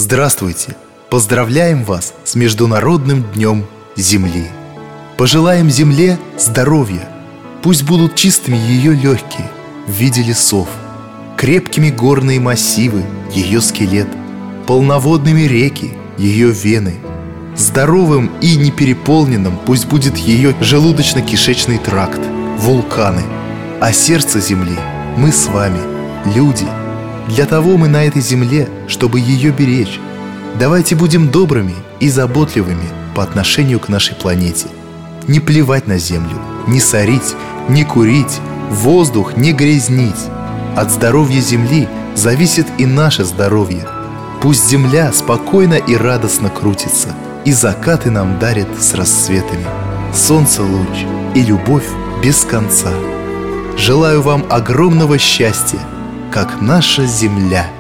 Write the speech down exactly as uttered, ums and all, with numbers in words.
Здравствуйте! Поздравляем вас с Международным днем Земли! Пожелаем Земле здоровья! Пусть будут чистыми ее легкие в виде лесов, крепкими горные массивы ее скелет, полноводными реки ее вены, здоровым и непереполненным пусть будет ее желудочно-кишечный тракт, вулканы, а сердце Земли мы с вами, люди. Для того мы на этой земле, чтобы ее беречь. Давайте будем добрыми и заботливыми по отношению к нашей планете. Не плевать на землю, не сорить, не курить, воздух не грязнить. От здоровья земли зависит и наше здоровье. Пусть земля спокойно и радостно крутится, и закаты нам дарит с рассветами, солнце луч и любовь без конца. Желаю вам огромного счастья, как наша земля.